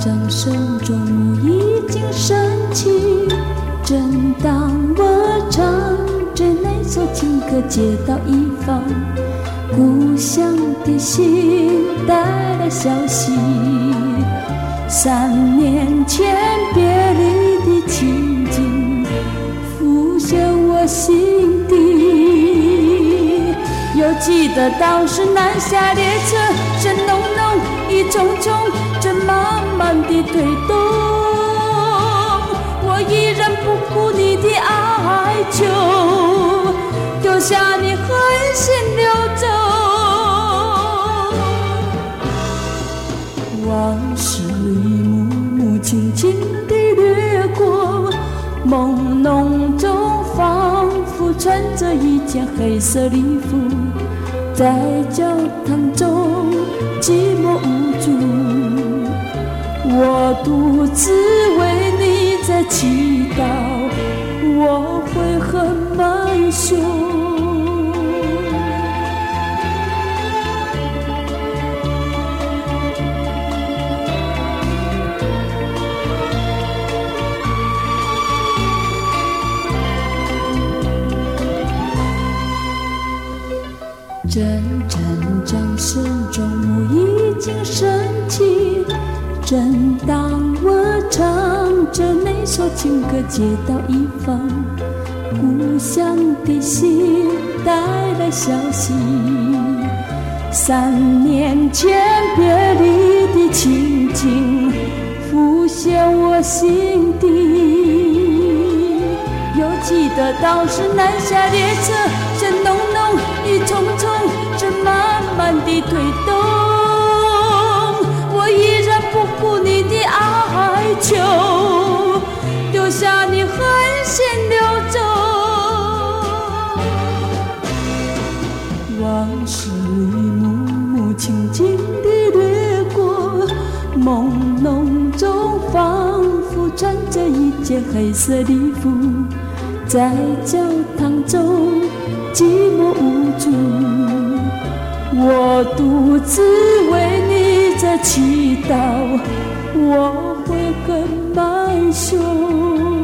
掌声中已经升起。正当我唱着那首情歌接到一方故乡的信带来消息，3年前别离的情景浮现我心底。又记得当时南下列车声隆隆，一重重正慢慢地推动，我依然不顾你的哀求，丢下你狠心溜走。往事一幕幕轻轻地掠过，朦胧中仿佛穿着一件黑色礼服，在教堂中寂寞无助。我独自为你在祈祷，我会很慢修。阵阵掌声中已经升起，正当我唱着那首情歌接到一方故乡的信带来消息，3年前别离的情景浮现我心底。又记得当时南下列车声隆隆，一重重正慢慢地推动，我依然不顾你的哀求，丢下你狠心溜走。往事一幕幕轻轻地掠过，朦胧中仿佛穿着一件黑色礼服，在教堂中寂寞无助。我独自为你在祈祷，我会更慢修。